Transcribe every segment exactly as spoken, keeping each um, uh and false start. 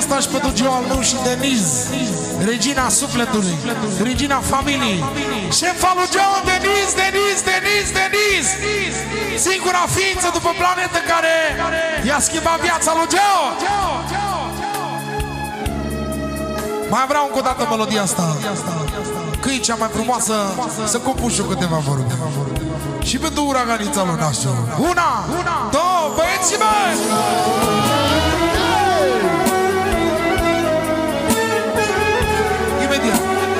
asta și pentru Gio al meu și Deniz, regina sufletului, regina familiei. Șefa lui Gio, Deniz, Deniz, Deniz, Deniz, singura ființă după planetă care i-a schimbat viața lui Gio. Mai vreau încă o dată melodia asta, că e cea mai frumoasă, să compun și eu câteva vorbe. Și pentru uraganița lui Nașu. Una, două, băieții mei! Imediat.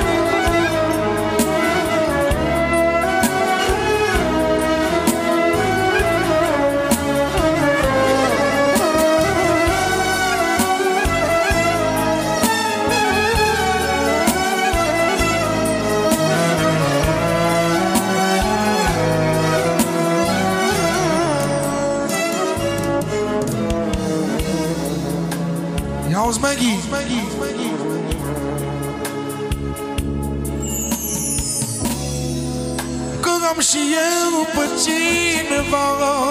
Auzi, Maggie, că am și eu pe cineva,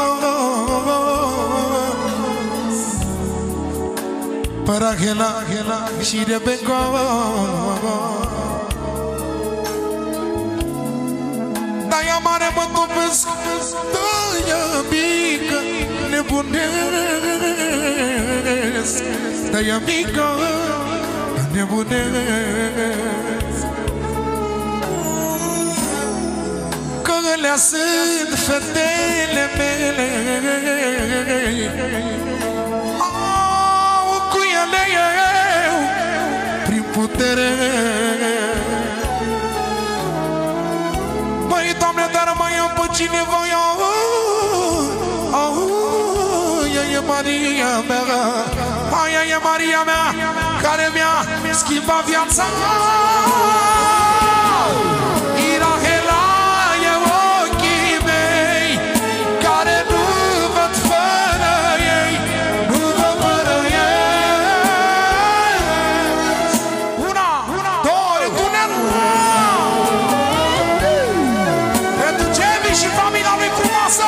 pe Rahela și Rebecca, dar ea mare mă topesc, dar ea mică nebunesc, dar ea mică nebunesc, că alea sunt fetele mele, au cu ele eu prin putere. Băi, Doamne, dar mai am pe cineva, aia e Maria mea, aia e Maria mea, care mi-a schimbat viața. Irahela e ochii mei, care nu văd fără ei, nu văd fără ei. Una, două, tunel. Pentru Cevi și familia lui frumoasă.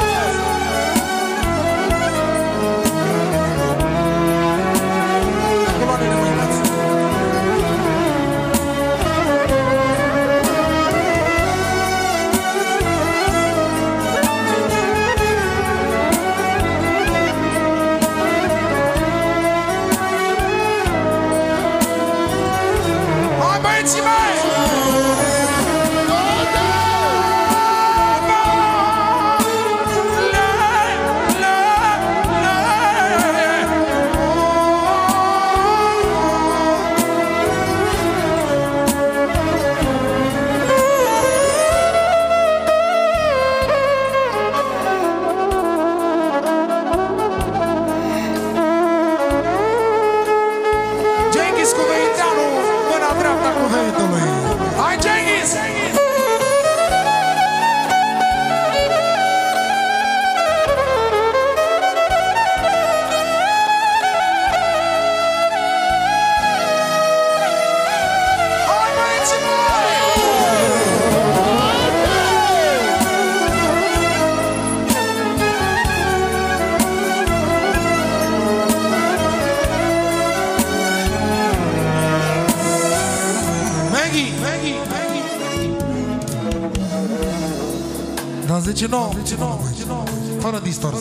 zece nouă, fără distors.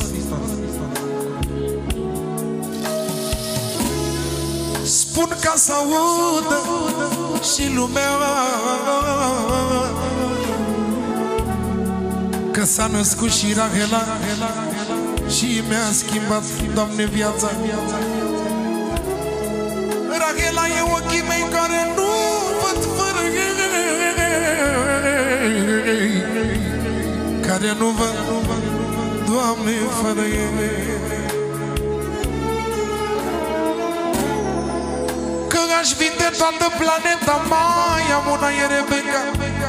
Spun ca să audă și lumea că s-a născut și Rahela și mi-a schimbat, Doamne, viața. Rahela e ochii mei care nu văd fără ei, care nu văd, Doamne, fără ei. Că aș vinde toată planeta, mai am una, e Rebecca.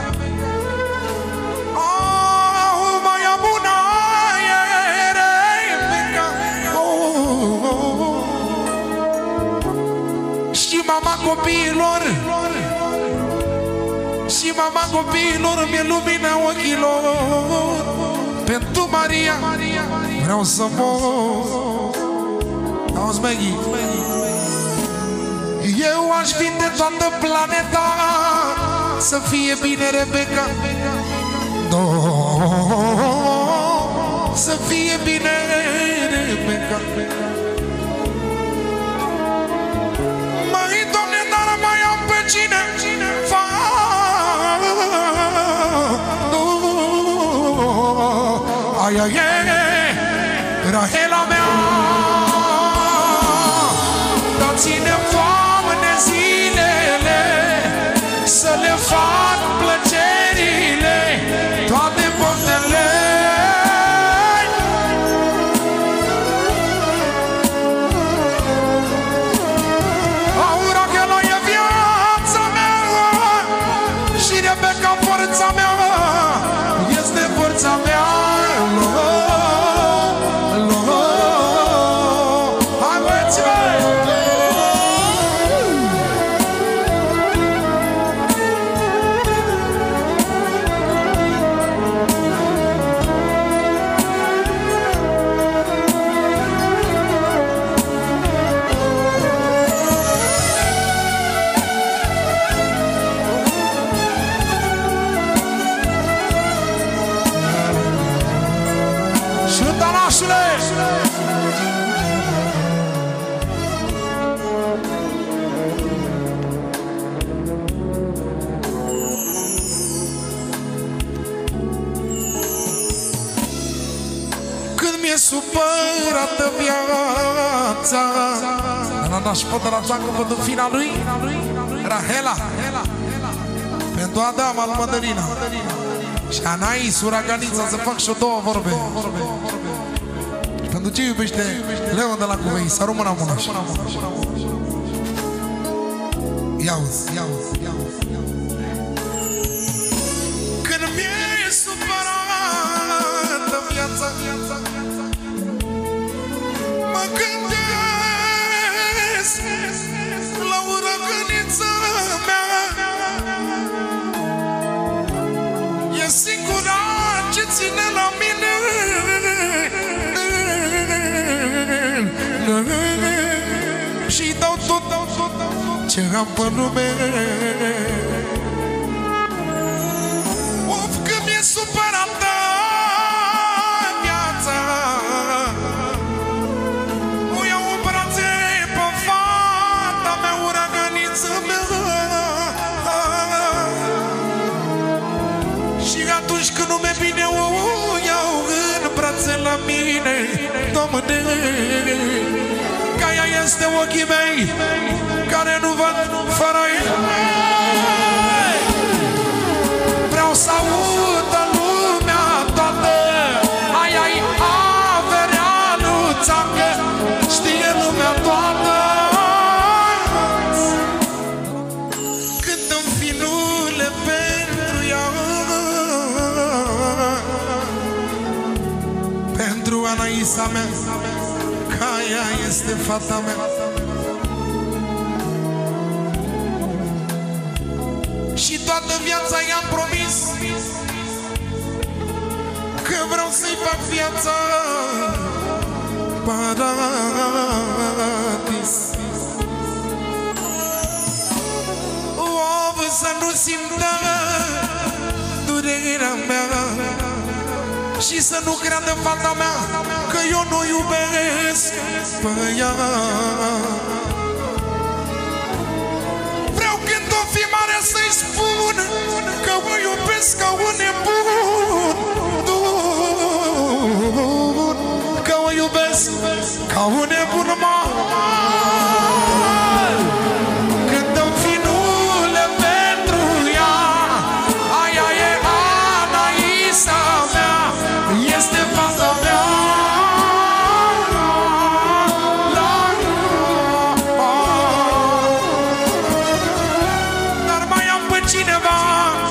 Oh, mai am una, e Rebecca. Oh, oh, oh. Și mama copiilor, și mama copiilor mi-e lumina ochilor. Pentru Maria vreau să mor. Auzi, Maggie, Eu aș vinde toată planeta să fie bine, Rebecca. No, să fie bine, Rebecca. Măi, Doamne, dar mai am pe cine fa. Ai, ai, ai, Rahela mea. Dar ține foame zilele să le fac plăcerile, toate poftele. Aura că la e viața mea și Rebecca forța mea, este forța mea. Supărată viața, la nașpa de la țancă pentru fina lui Rahela, pentru Adam al Mădărina și Anais Uraganița, să fac și-o două vorbe. Pentru ce iubește Leon de la Cuvei, să rămână mână așa. Ia-uzi, ia-uzi, ia-uzi. Când mi-e supărată viața, mă gândesc la urăgănița mea. E singura ce ține la mine și-i dau tot ce am pe lume. Of, că mi-e supărată viața, o iau în brațe pe fata mea, urăgăniță mea. Și atunci când nu mi-e bine, o iau în brațe la mine. Doamne, că ea este ochii mei care nu văd fără ei. Vreau să audă lumea toată, aia-i averea lui țancă, știe lumea toată. Cântăm finule pentru ea, pentru Anaisa mea, că ea este fata mea. Și toată viața i-am promis că vreau să-i fac viața paradis. O, să nu simtă durerea mea și să nu creadă fata mea că eu nu iubesc pe ea. Vreau când o fi mare să-i spun că o iubesc ca un nebun, că o iubesc ca un nebun mare. Cântăm finule pentru ea, aia e Anaisa mea, este fata mea. Cineva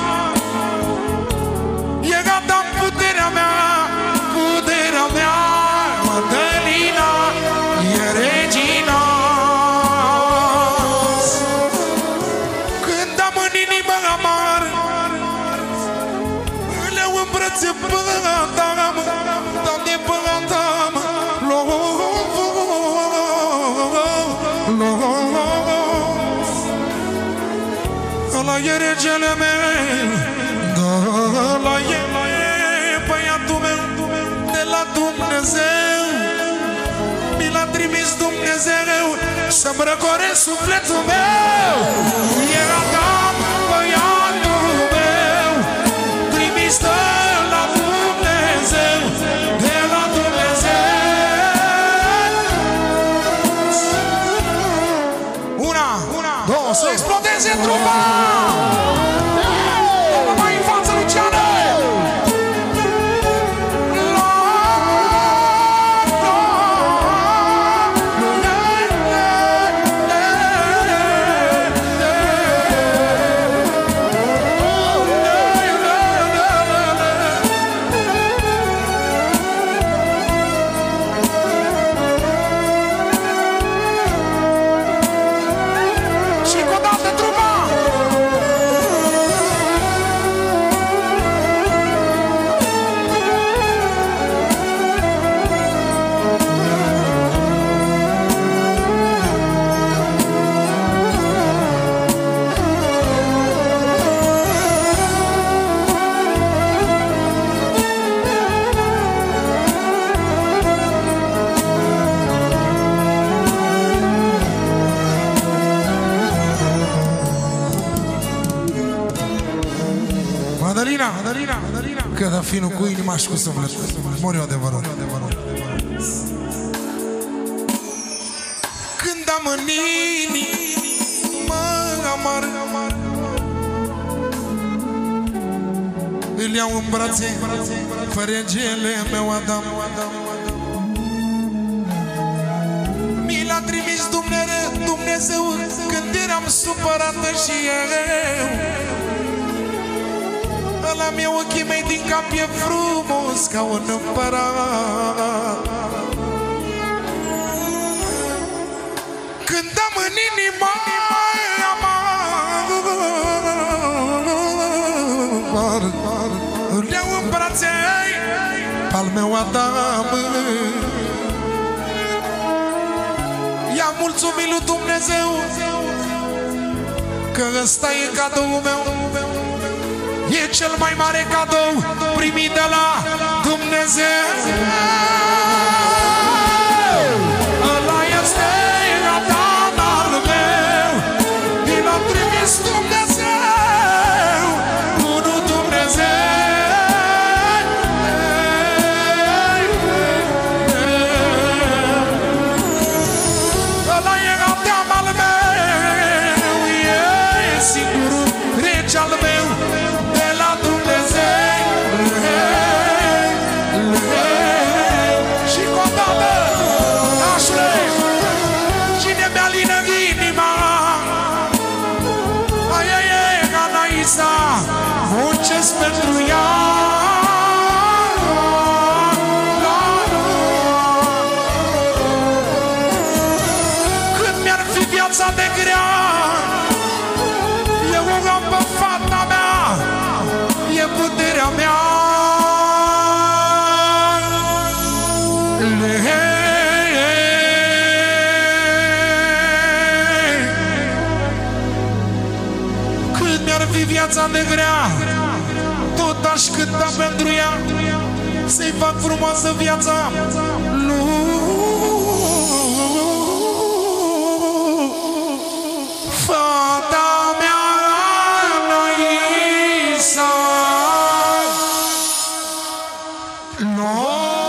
e gata puterea mea, puterea mea, Mădălina e regina. Când am în inimă amar, le îmbrățe până-am, Doamne, până-am, lo, lo, lo, ăla e regele meu, da, ăla e băiatul meu de la Dumnezeu. Mi l-a trimis Dumnezeu să-mi răcoresc sufletul meu. Era dat băiatul meu, trimis de la Dumnezeu, de la Dumnezeu. Una, una, două, să explodeze trupa! Mai în față, Luciane! Madalina, Madalina, Madalina. Că da finul cu inima și cu sufletul. Mor eu adevărat. Când am în inimă amar, îl iau în brațe pe regele meu Adam. Mi l-a trimis Dumnezeu când eram supărată și eu. Ăla mi-e ochii mei din cap, e frumos ca un împărat. Când am în inima amar, îl iau în brațe al meu Adam. I-am mulțumit lui Dumnezeu că ăsta e cadoul meu. E cel mai mare cadou primit de la Dumnezeu. Ăla este Adam al meu, mi l-a trimis Dumnezeu, unul Dumnezeu. Ăla e Adam al meu, e singurul rege al meu. Muncesc pentru ea. Cât mi-ar fi viața de grea, eu o am pe fata mea, e puterea mea. Cât mi-ar fi viața de grea, tot aș cânta pentru ea, să-i fac frumoasă viața lui fata mea Anaisa. No.